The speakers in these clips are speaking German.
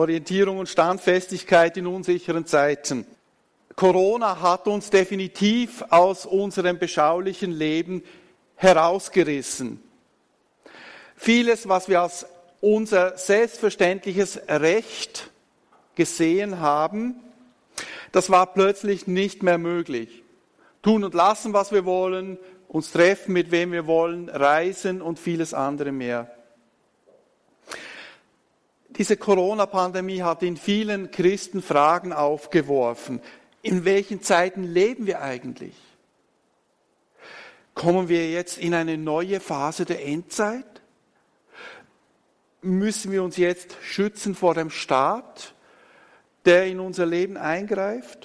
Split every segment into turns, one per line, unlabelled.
Orientierung und Standfestigkeit in unsicheren Zeiten. Corona hat uns definitiv aus unserem beschaulichen Leben herausgerissen. Vieles, was wir als unser selbstverständliches Recht gesehen haben, das war plötzlich nicht mehr möglich. Tun und lassen, was wir wollen, uns treffen, mit wem wir wollen, reisen und vieles andere mehr. Diese Corona-Pandemie hat in vielen Christen Fragen aufgeworfen. In welchen Zeiten leben wir eigentlich? Kommen wir jetzt in eine neue Phase der Endzeit? Müssen wir uns jetzt schützen vor dem Staat, der in unser Leben eingreift?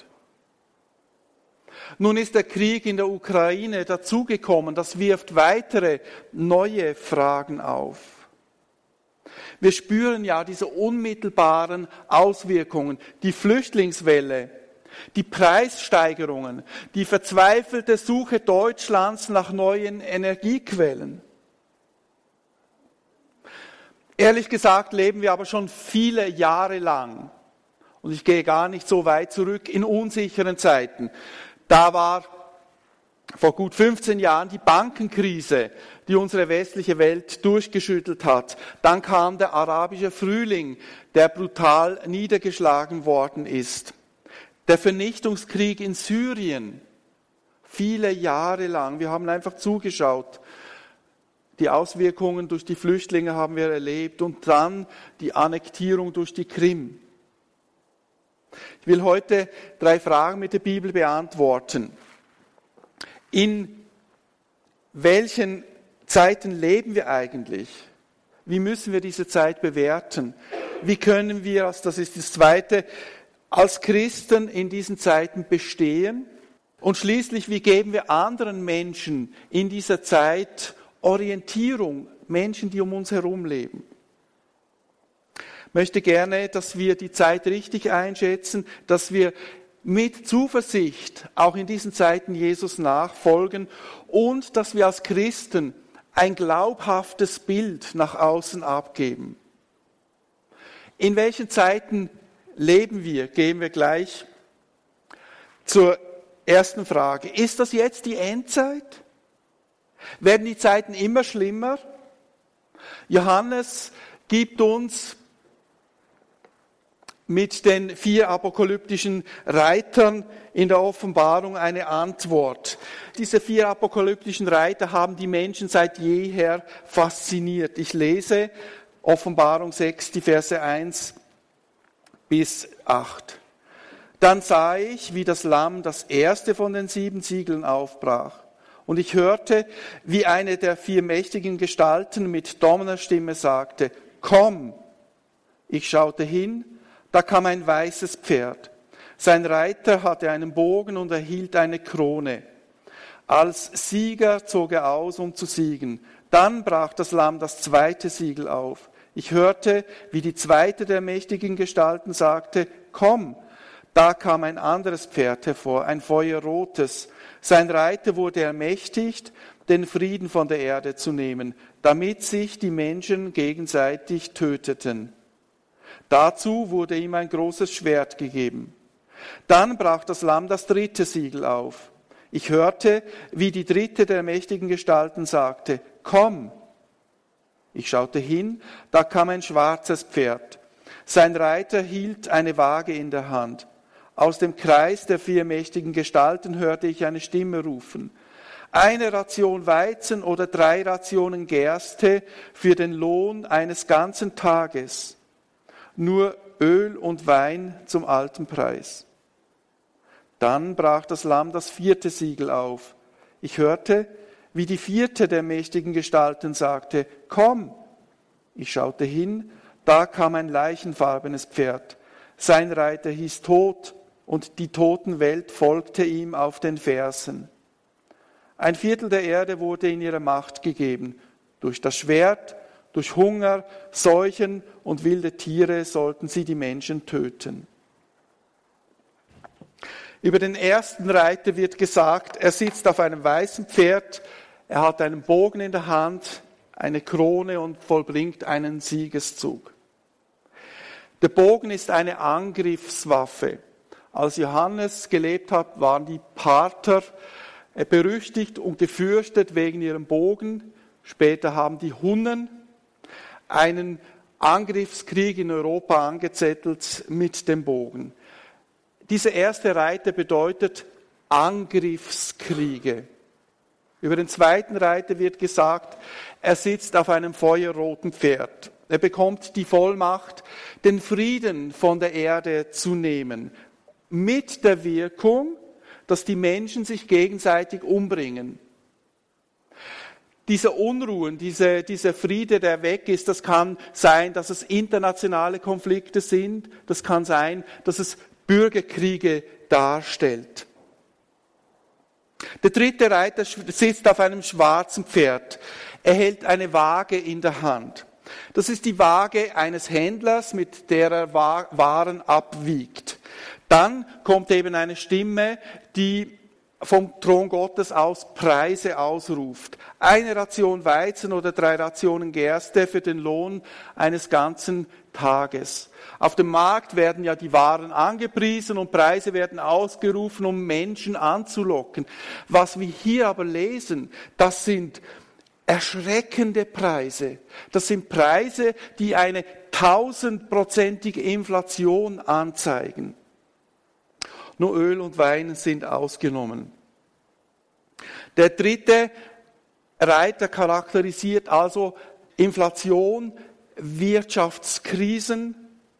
Nun ist der Krieg in der Ukraine dazugekommen. Das wirft weitere neue Fragen auf. Wir spüren ja diese unmittelbaren Auswirkungen, die Flüchtlingswelle, die Preissteigerungen, die verzweifelte Suche Deutschlands nach neuen Energiequellen. Ehrlich gesagt leben wir aber schon viele Jahre lang, und ich gehe gar nicht so weit zurück, in unsicheren Zeiten. Da war vor gut 15 Jahren die Bankenkrise, die unsere westliche Welt durchgeschüttelt hat. Dann kam der arabische Frühling, der brutal niedergeschlagen worden ist. Der Vernichtungskrieg in Syrien, viele Jahre lang. Wir haben einfach zugeschaut. Die Auswirkungen durch die Flüchtlinge haben wir erlebt und dann die Annektierung durch die Krim. Ich will heute 3 Fragen mit der Bibel beantworten. In welchen Zeiten leben wir eigentlich? Wie müssen wir diese Zeit bewerten? Wie können wir, das ist das Zweite, als Christen in diesen Zeiten bestehen? Und schließlich, wie geben wir anderen Menschen in dieser Zeit Orientierung, Menschen, die um uns herum leben? Ich möchte gerne, dass wir die Zeit richtig einschätzen, dass wir mit Zuversicht auch in diesen Zeiten Jesus nachfolgen und dass wir als Christen ein glaubhaftes Bild nach außen abgeben. In welchen Zeiten leben wir? Gehen wir gleich zur ersten Frage. Ist das jetzt die Endzeit? Werden die Zeiten immer schlimmer? Johannes gibt uns mit den 4 apokalyptischen Reitern in der Offenbarung eine Antwort. Diese 4 apokalyptischen Reiter haben die Menschen seit jeher fasziniert. Ich lese Offenbarung 6, die Verse 1 bis 8. Dann sah ich, wie das Lamm das erste von den 7 Siegeln aufbrach. Und ich hörte, wie eine der 4 mächtigen Gestalten mit donnernder Stimme sagte, komm! Ich schaute hin, da kam ein weißes Pferd. Sein Reiter hatte einen Bogen und erhielt eine Krone. Als Sieger zog er aus, um zu siegen. Dann brach das Lamm das 2. Siegel auf. Ich hörte, wie die 2. der mächtigen Gestalten sagte, komm! Da kam ein anderes Pferd hervor, ein feuerrotes. Sein Reiter wurde ermächtigt, den Frieden von der Erde zu nehmen, damit sich die Menschen gegenseitig töteten. Dazu wurde ihm ein großes Schwert gegeben. Dann brach das Lamm das 3. Siegel auf. Ich hörte, wie die 3. der mächtigen Gestalten sagte, komm! Ich schaute hin, da kam ein schwarzes Pferd. Sein Reiter hielt eine Waage in der Hand. Aus dem Kreis der 4 mächtigen Gestalten hörte ich eine Stimme rufen. 1 Ration Weizen oder 3 Rationen Gerste für den Lohn eines ganzen Tages. Nur Öl und Wein zum alten Preis. Dann brach das Lamm das 4. Siegel auf. Ich hörte, wie die 4. der mächtigen Gestalten sagte, komm! Ich schaute hin, da kam ein leichenfarbenes Pferd. Sein Reiter hieß Tod, und die Totenwelt folgte ihm auf den Fersen. 1/4 der Erde wurde in ihre Macht gegeben. Durch das Schwert, durch Hunger, Seuchen und wilde Tiere sollten sie die Menschen töten. Über den ersten Reiter wird gesagt, er sitzt auf einem weißen Pferd, er hat einen Bogen in der Hand, eine Krone und vollbringt einen Siegeszug. Der Bogen ist eine Angriffswaffe. Als Johannes gelebt hat, waren die Parther berüchtigt und gefürchtet wegen ihrem Bogen. Später haben die Hunnen einen Angriffskrieg in Europa angezettelt mit dem Bogen. Dieser erste Reiter bedeutet Angriffskriege. Über den zweiten Reiter wird gesagt, er sitzt auf einem feuerroten Pferd. Er bekommt die Vollmacht, den Frieden von der Erde zu nehmen, mit der Wirkung, dass die Menschen sich gegenseitig umbringen. Diese Unruhen, dieser Friede, der weg ist, das kann sein, dass es internationale Konflikte sind, das kann sein, dass es Bürgerkriege darstellt. Der dritte Reiter sitzt auf einem schwarzen Pferd. Er hält eine Waage in der Hand. Das ist die Waage eines Händlers, mit der er Waren abwiegt. Dann kommt eben eine Stimme, die vom Thron Gottes aus Preise ausruft. 1 Ration Weizen oder 3 Rationen Gerste für den Lohn eines ganzen Tages. Auf dem Markt werden ja die Waren angepriesen und Preise werden ausgerufen, um Menschen anzulocken. Was wir hier aber lesen, das sind erschreckende Preise. Das sind Preise, die eine 1000-prozentige Inflation anzeigen. Nur Öl und Wein sind ausgenommen. Der dritte Reiter charakterisiert also Inflation, Wirtschaftskrisen,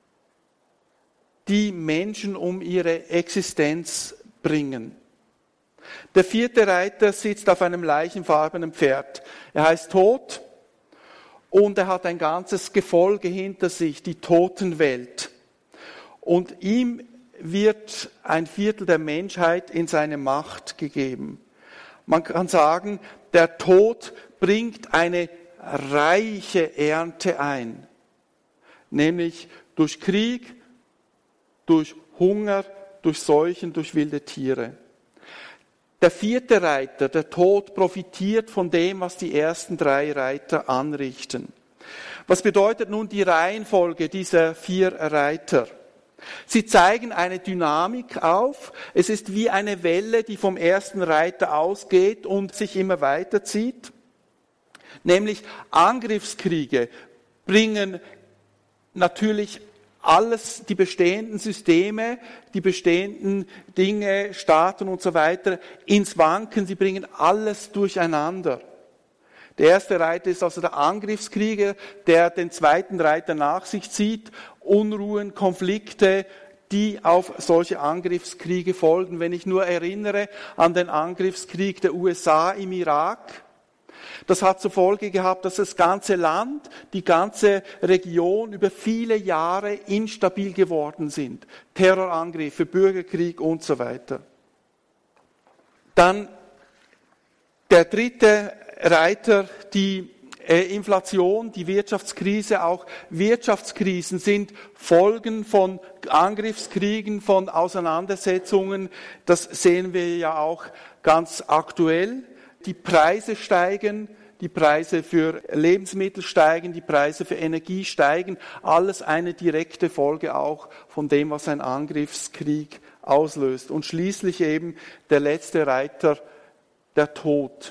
die Menschen um ihre Existenz bringen. Der vierte Reiter sitzt auf einem leichenfarbenen Pferd. Er heißt Tod und er hat ein ganzes Gefolge hinter sich, die Totenwelt. Und ihm wird 1/4 der Menschheit in seine Macht gegeben. Man kann sagen, der Tod bringt eine reiche Ernte ein, nämlich durch Krieg, durch Hunger, durch Seuchen, durch wilde Tiere. Der vierte Reiter, der Tod, profitiert von dem, was die ersten 3 Reiter anrichten. Was bedeutet nun die Reihenfolge dieser 4 Reiter? Sie zeigen eine Dynamik auf. Es ist wie eine Welle, die vom ersten Reiter ausgeht und sich immer weiterzieht. Nämlich Angriffskriege bringen natürlich alles, die bestehenden Systeme, die bestehenden Dinge, Staaten und so weiter ins Wanken. Sie bringen alles durcheinander. Der erste Reiter ist also der Angriffskrieger, der den zweiten Reiter nach sich zieht. Unruhen, Konflikte, die auf solche Angriffskriege folgen. Wenn ich nur erinnere an den Angriffskrieg der USA im Irak, das hat zur Folge gehabt, dass das ganze Land, die ganze Region über viele Jahre instabil geworden sind. Terrorangriffe, Bürgerkrieg und so weiter. Dann der dritte Reiter, die Inflation, die Wirtschaftskrise, auch Wirtschaftskrisen sind Folgen von Angriffskriegen, von Auseinandersetzungen. Das sehen wir ja auch ganz aktuell. Die Preise steigen, die Preise für Lebensmittel steigen, die Preise für Energie steigen. Alles eine direkte Folge auch von dem, was ein Angriffskrieg auslöst. Und schließlich eben der letzte Reiter, der Tod.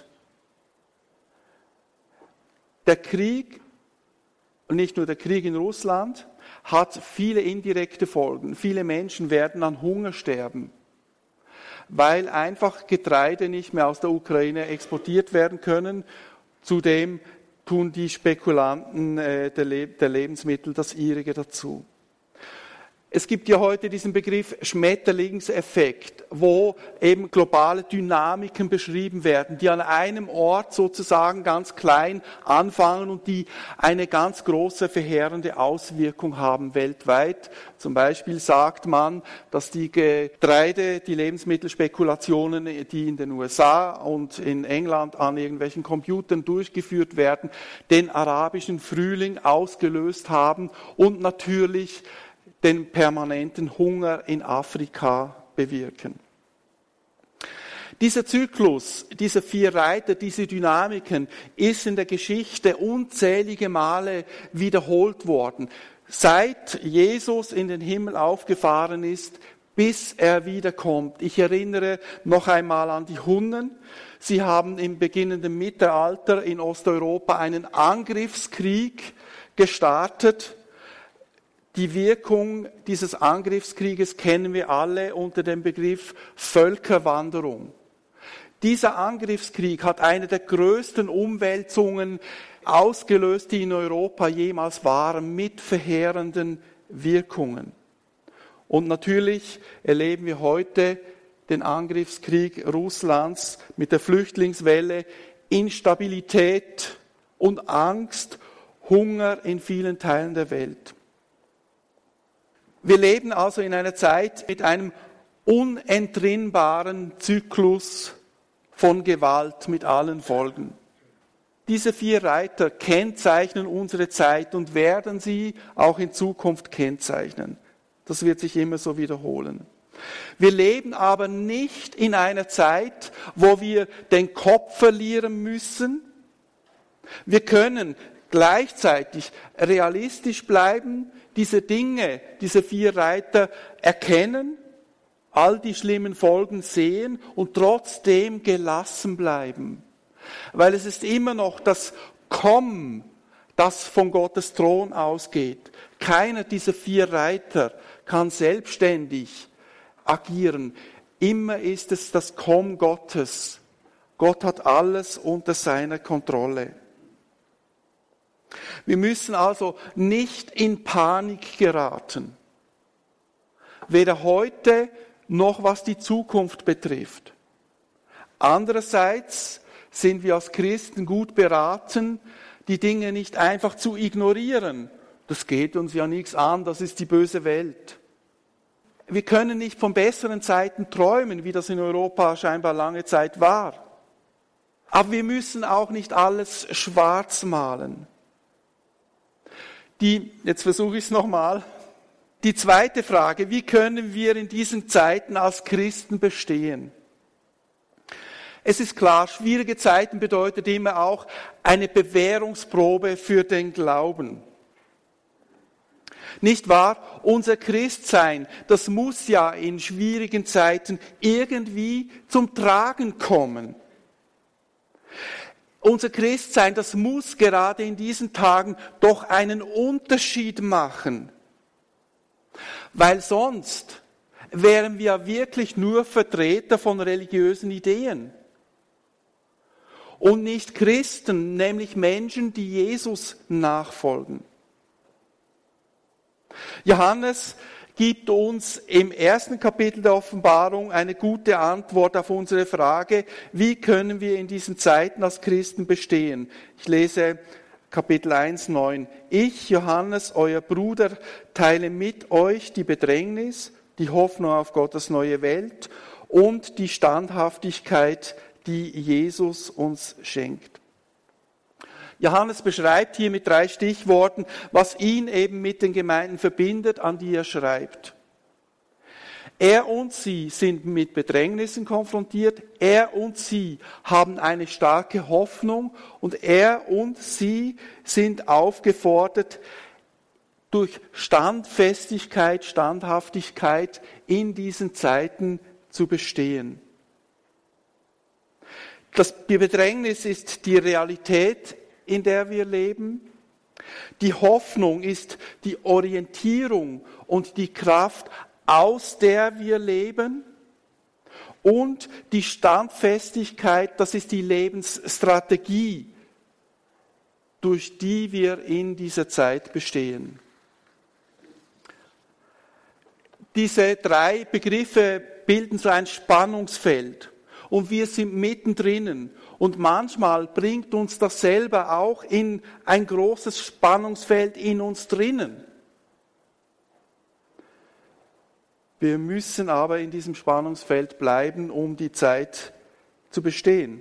Der Krieg, und nicht nur der Krieg in Russland, hat viele indirekte Folgen. Viele Menschen werden an Hunger sterben, weil einfach Getreide nicht mehr aus der Ukraine exportiert werden können. Zudem tun die Spekulanten der Lebensmittel das ihrige dazu. Es gibt ja heute diesen Begriff Schmetterlingseffekt, wo eben globale Dynamiken beschrieben werden, die an einem Ort sozusagen ganz klein anfangen und die eine ganz große verheerende Auswirkung haben weltweit. Zum Beispiel sagt man, dass die Lebensmittelspekulationen, die in den USA und in England an irgendwelchen Computern durchgeführt werden, den arabischen Frühling ausgelöst haben und natürlich den permanenten Hunger in Afrika bewirken. Dieser Zyklus, diese 4 Reiter, diese Dynamiken ist in der Geschichte unzählige Male wiederholt worden. Seit Jesus in den Himmel aufgefahren ist, bis er wiederkommt. Ich erinnere noch einmal an die Hunnen. Sie haben im beginnenden Mittelalter in Osteuropa einen Angriffskrieg gestartet. Die Wirkung dieses Angriffskrieges kennen wir alle unter dem Begriff Völkerwanderung. Dieser Angriffskrieg hat eine der größten Umwälzungen ausgelöst, die in Europa jemals waren, mit verheerenden Wirkungen. Und natürlich erleben wir heute den Angriffskrieg Russlands mit der Flüchtlingswelle, Instabilität und Angst, Hunger in vielen Teilen der Welt. Wir leben also in einer Zeit mit einem unentrinnbaren Zyklus von Gewalt mit allen Folgen. Diese 4 Reiter kennzeichnen unsere Zeit und werden sie auch in Zukunft kennzeichnen. Das wird sich immer so wiederholen. Wir leben aber nicht in einer Zeit, wo wir den Kopf verlieren müssen. Wir können gleichzeitig realistisch bleiben, diese Dinge, diese 4 Reiter erkennen, all die schlimmen Folgen sehen und trotzdem gelassen bleiben. Weil es ist immer noch das Kommen, das von Gottes Thron ausgeht. Keiner dieser 4 Reiter kann selbstständig agieren. Immer ist es das Kommen Gottes. Gott hat alles unter seiner Kontrolle. Wir müssen also nicht in Panik geraten. Weder heute noch was die Zukunft betrifft. Andererseits sind wir als Christen gut beraten, die Dinge nicht einfach zu ignorieren. Das geht uns ja nichts an, das ist die böse Welt. Wir können nicht von besseren Zeiten träumen, wie das in Europa scheinbar lange Zeit war. Aber wir müssen auch nicht alles schwarz malen. Jetzt versuche ich es nochmal. Die zweite Frage, wie können wir in diesen Zeiten als Christen bestehen? Es ist klar, schwierige Zeiten bedeutet immer auch eine Bewährungsprobe für den Glauben. Nicht wahr? Unser Christsein, das muss ja in schwierigen Zeiten irgendwie zum Tragen kommen. Unser Christsein, das muss gerade in diesen Tagen doch einen Unterschied machen. Weil sonst wären wir wirklich nur Vertreter von religiösen Ideen. Und nicht Christen, nämlich Menschen, die Jesus nachfolgen. Johannes gibt uns im 1. Kapitel der Offenbarung eine gute Antwort auf unsere Frage, wie können wir in diesen Zeiten als Christen bestehen. Ich lese Kapitel 1, 9. Ich, Johannes, euer Bruder, teile mit euch die Bedrängnis, die Hoffnung auf Gottes neue Welt und die Standhaftigkeit, die Jesus uns schenkt. Johannes beschreibt hier mit 3 Stichworten, was ihn eben mit den Gemeinden verbindet, an die er schreibt. Er und sie sind mit Bedrängnissen konfrontiert, er und sie haben eine starke Hoffnung und er und sie sind aufgefordert, durch Standfestigkeit, Standhaftigkeit in diesen Zeiten zu bestehen. Die Bedrängnis ist die Realität, in der wir leben. Die Hoffnung ist die Orientierung und die Kraft, aus der wir leben. Und die Standfestigkeit, das ist die Lebensstrategie, durch die wir in dieser Zeit bestehen. Diese 3 Begriffe bilden so ein Spannungsfeld. Und wir sind mittendrin. Und manchmal bringt uns das selber auch in ein großes Spannungsfeld in uns drinnen. Wir müssen aber in diesem Spannungsfeld bleiben, um die Zeit zu bestehen.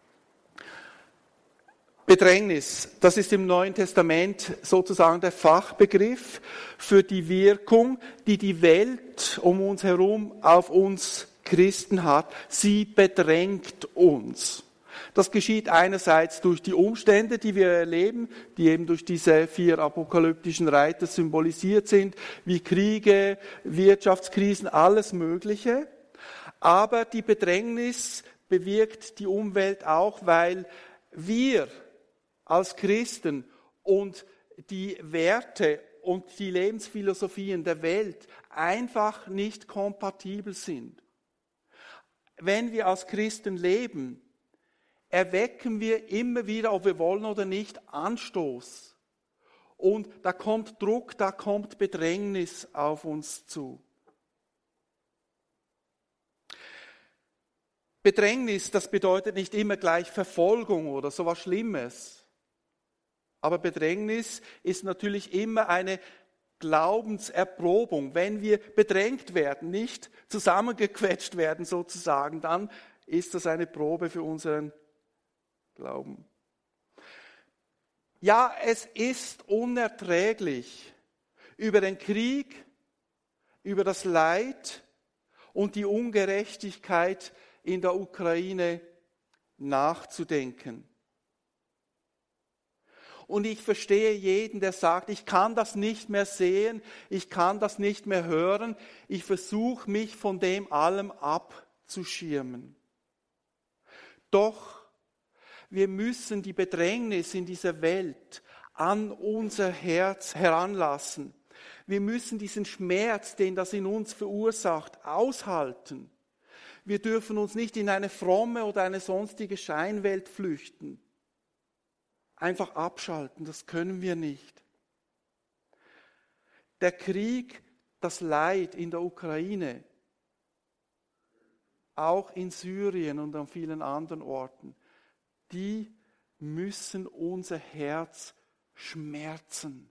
Bedrängnis, das ist im Neuen Testament sozusagen der Fachbegriff für die Wirkung, die die Welt um uns herum auf uns Christen hat. Sie bedrängt uns. Das geschieht einerseits durch die Umstände, die wir erleben, die eben durch diese 4 apokalyptischen Reiter symbolisiert sind, wie Kriege, Wirtschaftskrisen, alles Mögliche. Aber die Bedrängnis bewirkt die Umwelt auch, weil wir als Christen und die Werte und die Lebensphilosophien der Welt einfach nicht kompatibel sind. Wenn wir als Christen leben, erwecken wir immer wieder, ob wir wollen oder nicht, Anstoß. Und da kommt Druck, da kommt Bedrängnis auf uns zu. Bedrängnis, das bedeutet nicht immer gleich Verfolgung oder sowas Schlimmes. Aber Bedrängnis ist natürlich immer eine Glaubenserprobung. Wenn wir bedrängt werden, nicht zusammengequetscht werden sozusagen, dann ist das eine Probe für unseren Glauben. Ja, es ist unerträglich, über den Krieg, über das Leid und die Ungerechtigkeit in der Ukraine nachzudenken. Und ich verstehe jeden, der sagt, ich kann das nicht mehr sehen, ich kann das nicht mehr hören, ich versuche mich von dem allem abzuschirmen. Doch wir müssen die Bedrängnis in dieser Welt an unser Herz heranlassen. Wir müssen diesen Schmerz, den das in uns verursacht, aushalten. Wir dürfen uns nicht in eine fromme oder eine sonstige Scheinwelt flüchten. Einfach abschalten, das können wir nicht. Der Krieg, das Leid in der Ukraine, auch in Syrien und an vielen anderen Orten, die müssen unser Herz schmerzen.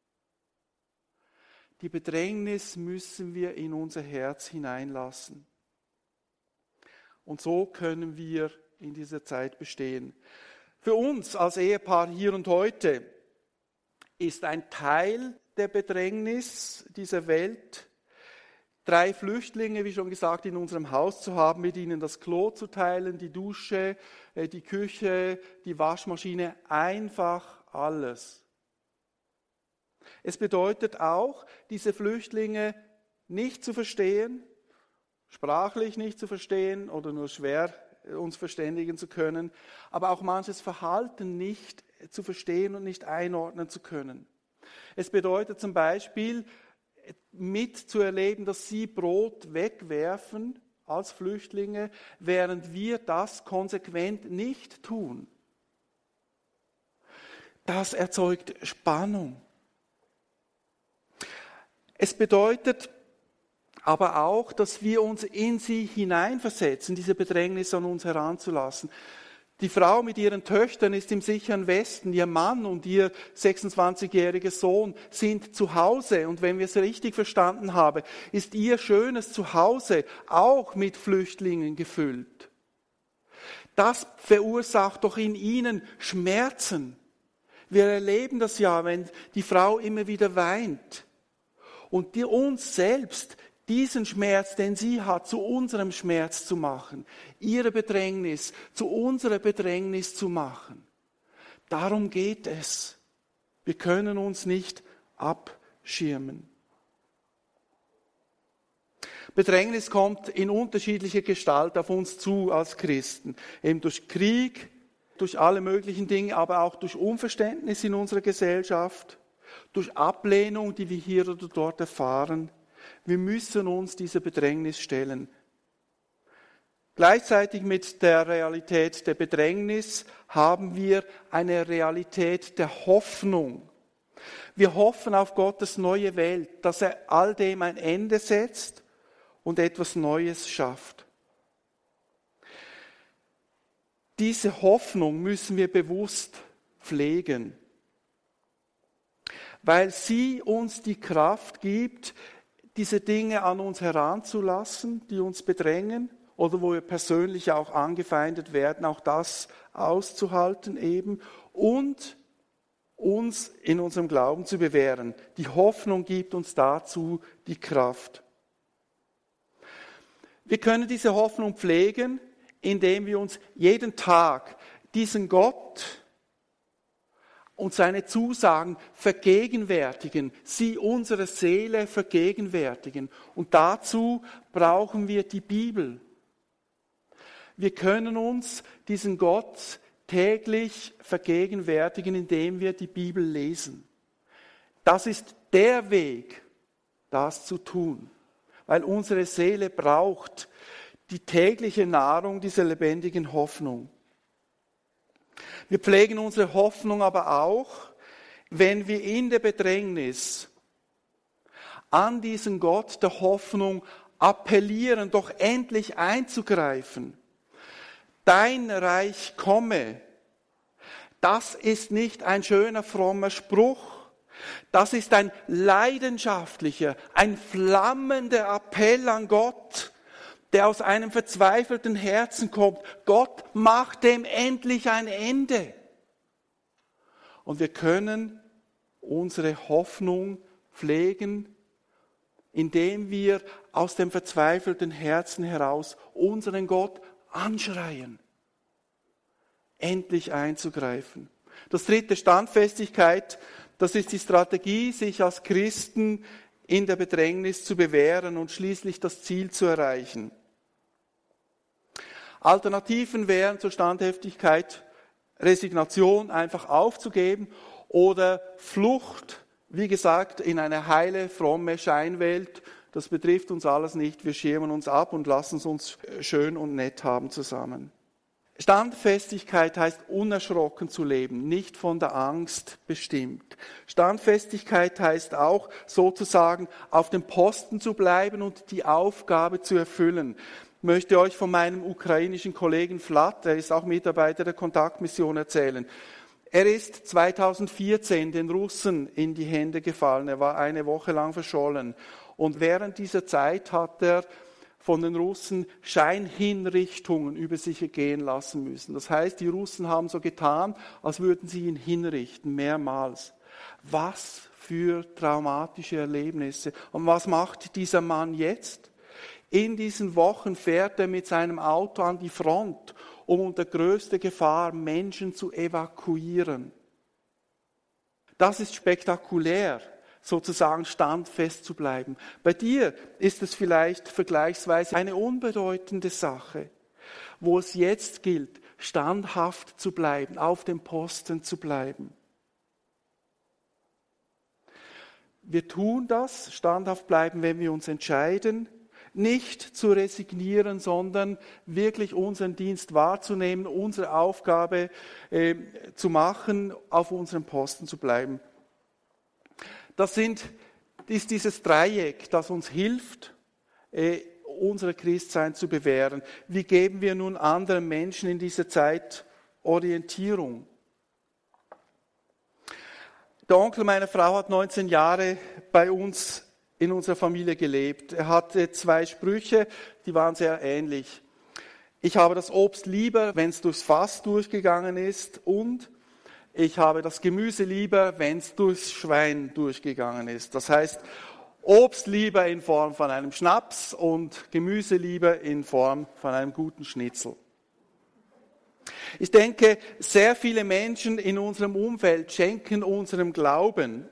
Die Bedrängnis müssen wir in unser Herz hineinlassen. Und so können wir in dieser Zeit bestehen. Für uns als Ehepaar hier und heute ist ein Teil der Bedrängnis dieser Welt, 3 Flüchtlinge, wie schon gesagt, in unserem Haus zu haben, mit ihnen das Klo zu teilen, die Dusche, die Küche, die Waschmaschine, einfach alles. Es bedeutet auch, diese Flüchtlinge nicht zu verstehen, sprachlich nicht zu verstehen oder nur schwer uns verständigen zu können, aber auch manches Verhalten nicht zu verstehen und nicht einordnen zu können. Es bedeutet zum Beispiel, mitzuerleben, dass sie Brot wegwerfen als Flüchtlinge, während wir das konsequent nicht tun. Das erzeugt Spannung. Es bedeutet aber auch, dass wir uns in sie hineinversetzen, diese Bedrängnis an uns heranzulassen. Die Frau mit ihren Töchtern ist im sicheren Westen, ihr Mann und ihr 26-jähriger Sohn sind zu Hause. Und wenn wir es richtig verstanden haben, ist ihr schönes Zuhause auch mit Flüchtlingen gefüllt. Das verursacht doch in ihnen Schmerzen. Wir erleben das ja, wenn die Frau immer wieder weint. Und uns selbst diesen Schmerz, den sie hat, zu unserem Schmerz zu machen, ihre Bedrängnis zu unserer Bedrängnis zu machen. Darum geht es. Wir können uns nicht abschirmen. Bedrängnis kommt in unterschiedlicher Gestalt auf uns zu als Christen. Eben durch Krieg, durch alle möglichen Dinge, aber auch durch Unverständnis in unserer Gesellschaft, durch Ablehnung, die wir hier oder dort erfahren. Wir müssen uns dieser Bedrängnis stellen. Gleichzeitig mit der Realität der Bedrängnis haben wir eine Realität der Hoffnung. Wir hoffen auf Gottes neue Welt, dass er all dem ein Ende setzt und etwas Neues schafft. Diese Hoffnung müssen wir bewusst pflegen, weil sie uns die Kraft gibt, diese Dinge an uns heranzulassen, die uns bedrängen oder wo wir persönlich auch angefeindet werden, auch das auszuhalten eben und uns in unserem Glauben zu bewähren. Die Hoffnung gibt uns dazu die Kraft. Wir können diese Hoffnung pflegen, indem wir uns jeden Tag diesen Gott und seine Zusagen vergegenwärtigen, sie unsere Seele vergegenwärtigen. Und dazu brauchen wir die Bibel. Wir können uns diesen Gott täglich vergegenwärtigen, indem wir die Bibel lesen. Das ist der Weg, das zu tun, weil unsere Seele braucht die tägliche Nahrung dieser lebendigen Hoffnung. Wir pflegen unsere Hoffnung aber auch, wenn wir in der Bedrängnis an diesen Gott der Hoffnung appellieren, doch endlich einzugreifen. Dein Reich komme. Das ist nicht ein schöner, frommer Spruch. Das ist ein leidenschaftlicher, ein flammender Appell an Gott, der aus einem verzweifelten Herzen kommt. Gott, mach dem endlich ein Ende. Und wir können unsere Hoffnung pflegen, indem wir aus dem verzweifelten Herzen heraus unseren Gott anschreien, endlich einzugreifen. Das dritte, Standfestigkeit, das ist die Strategie, sich als Christen in der Bedrängnis zu bewähren und schließlich das Ziel zu erreichen. Alternativen wären zur Standhaftigkeit Resignation, einfach aufzugeben, oder Flucht, wie gesagt, in eine heile, fromme Scheinwelt. Das betrifft uns alles nicht. Wir schirmen uns ab und lassen es uns schön und nett haben zusammen. Standfestigkeit heißt, unerschrocken zu leben, nicht von der Angst bestimmt. Standfestigkeit heißt auch, sozusagen auf dem Posten zu bleiben und die Aufgabe zu erfüllen. Ich möchte euch von meinem ukrainischen Kollegen Vlad, er ist auch Mitarbeiter der Kontaktmission, erzählen. Er ist 2014 den Russen in die Hände gefallen. Er war eine Woche lang verschollen. Und während dieser Zeit hat er von den Russen Scheinhinrichtungen über sich ergehen lassen müssen. Das heißt, die Russen haben so getan, als würden sie ihn hinrichten, mehrmals. Was für traumatische Erlebnisse. Und was macht dieser Mann jetzt? In diesen Wochen fährt er mit seinem Auto an die Front, um unter größter Gefahr Menschen zu evakuieren. Das ist spektakulär, sozusagen standfest zu bleiben. Bei dir ist es vielleicht vergleichsweise eine unbedeutende Sache, wo es jetzt gilt, standhaft zu bleiben, auf dem Posten zu bleiben. Wir tun das, standhaft bleiben, wenn wir uns entscheiden, nicht zu resignieren, sondern wirklich unseren Dienst wahrzunehmen, unsere Aufgabe zu machen, auf unserem Posten zu bleiben. Das ist dieses Dreieck, das uns hilft, unser Christsein zu bewähren. Wie geben wir nun anderen Menschen in dieser Zeit Orientierung? Der Onkel meiner Frau hat 19 Jahre bei uns in unserer Familie gelebt. Er hatte 2 Sprüche, die waren sehr ähnlich. Ich habe das Obst lieber, wenn es durchs Fass durchgegangen ist, und ich habe das Gemüse lieber, wenn es durchs Schwein durchgegangen ist. Das heißt, Obst lieber in Form von einem Schnaps und Gemüse lieber in Form von einem guten Schnitzel. Ich denke, sehr viele Menschen in unserem Umfeld schenken unserem Glauben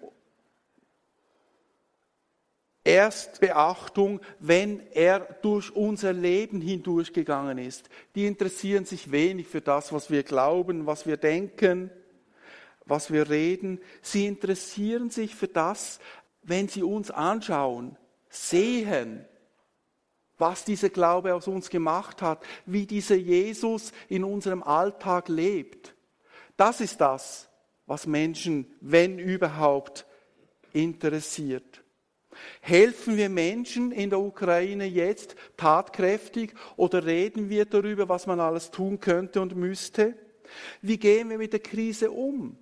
erst Beachtung, wenn er durch unser Leben hindurchgegangen ist. Die interessieren sich wenig für das, was wir glauben, was wir denken, was wir reden. Sie interessieren sich für das, wenn sie uns anschauen, sehen, was dieser Glaube aus uns gemacht hat, wie dieser Jesus in unserem Alltag lebt. Das ist das, was Menschen, wenn überhaupt, interessiert. Helfen wir Menschen in der Ukraine jetzt tatkräftig oder reden wir darüber, was man alles tun könnte und müsste? Wie gehen wir mit der Krise um?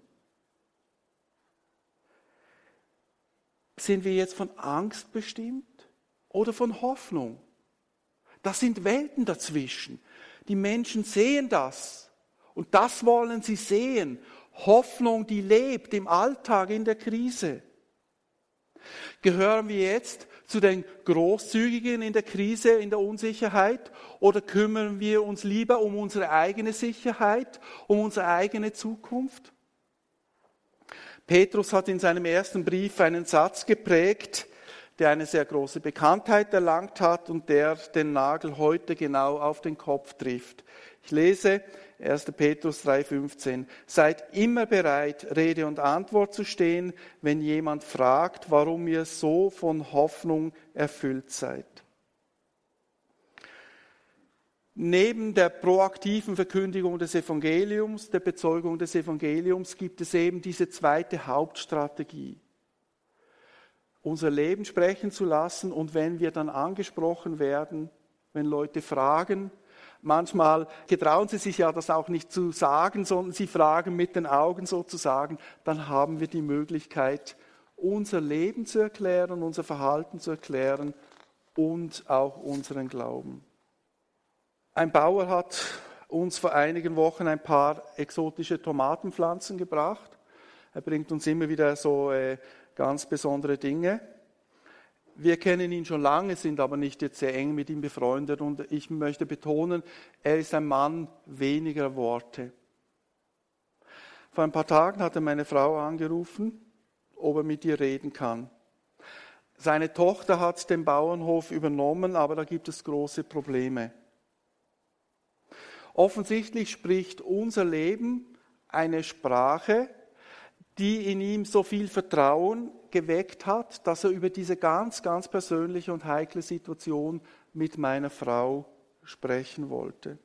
Sind wir jetzt von Angst bestimmt oder von Hoffnung? Das sind Welten dazwischen. Die Menschen sehen das und das wollen sie sehen. Hoffnung, die lebt im Alltag, in der Krise. Gehören wir jetzt zu den Großzügigen in der Krise, in der Unsicherheit, oder kümmern wir uns lieber um unsere eigene Sicherheit, um unsere eigene Zukunft? Petrus hat in seinem ersten Brief einen Satz geprägt, der eine sehr große Bekanntheit erlangt hat und der den Nagel heute genau auf den Kopf trifft. Ich lese 1. Petrus 3,15. Seid immer bereit, Rede und Antwort zu stehen, wenn jemand fragt, warum ihr so von Hoffnung erfüllt seid. Neben der proaktiven Verkündigung des Evangeliums, der Bezeugung des Evangeliums, gibt es eben diese zweite Hauptstrategie. Unser Leben sprechen zu lassen, und wenn wir dann angesprochen werden, wenn Leute fragen, manchmal getrauen sie sich ja das auch nicht zu sagen, sondern sie fragen mit den Augen sozusagen, dann haben wir die Möglichkeit, unser Leben zu erklären, unser Verhalten zu erklären und auch unseren Glauben. Ein Bauer hat uns vor einigen Wochen ein paar exotische Tomatenpflanzen gebracht. Er bringt uns immer wieder so ganz besondere Dinge. Wir kennen ihn schon lange, sind aber nicht jetzt sehr eng mit ihm befreundet, und ich möchte betonen, er ist ein Mann weniger Worte. Vor ein paar Tagen hat er meine Frau angerufen, ob er mit ihr reden kann. Seine Tochter hat den Bauernhof übernommen, aber da gibt es große Probleme. Offensichtlich spricht unser Leben eine Sprache, die in ihm so viel Vertrauen geweckt hat, dass er über diese ganz, ganz persönliche und heikle Situation mit meiner Frau sprechen wollte.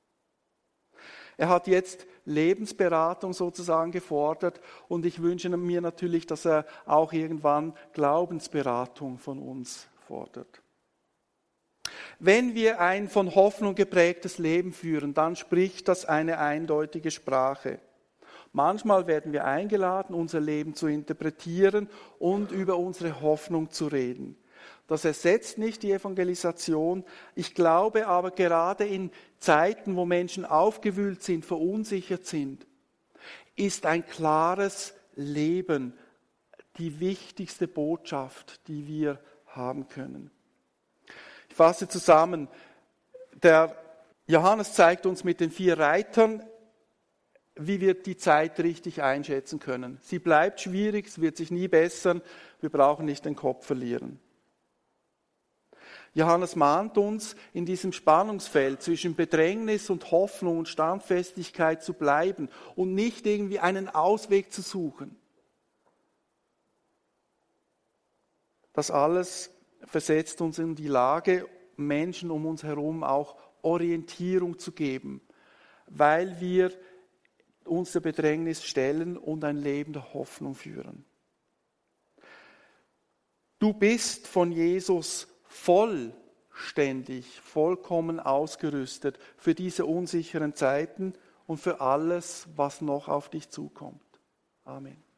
Er hat jetzt Lebensberatung sozusagen gefordert, und ich wünsche mir natürlich, dass er auch irgendwann Glaubensberatung von uns fordert. Wenn wir ein von Hoffnung geprägtes Leben führen, dann spricht das eine eindeutige Sprache. Manchmal werden wir eingeladen, unser Leben zu interpretieren und über unsere Hoffnung zu reden. Das ersetzt nicht die Evangelisation. Ich glaube aber, gerade in Zeiten, wo Menschen aufgewühlt sind, verunsichert sind, ist ein klares Leben die wichtigste Botschaft, die wir haben können. Ich fasse zusammen. Der Johannes zeigt uns mit den 4 Reitern, wie wir die Zeit richtig einschätzen können. Sie bleibt schwierig, es wird sich nie bessern, wir brauchen nicht den Kopf verlieren. Johannes mahnt uns, in diesem Spannungsfeld zwischen Bedrängnis und Hoffnung und Standfestigkeit zu bleiben und nicht irgendwie einen Ausweg zu suchen. Das alles versetzt uns in die Lage, Menschen um uns herum auch Orientierung zu geben, weil wir uns der Bedrängnis stellen und ein Leben der Hoffnung führen. Du bist von Jesus vollständig, vollkommen ausgerüstet für diese unsicheren Zeiten und für alles, was noch auf dich zukommt. Amen.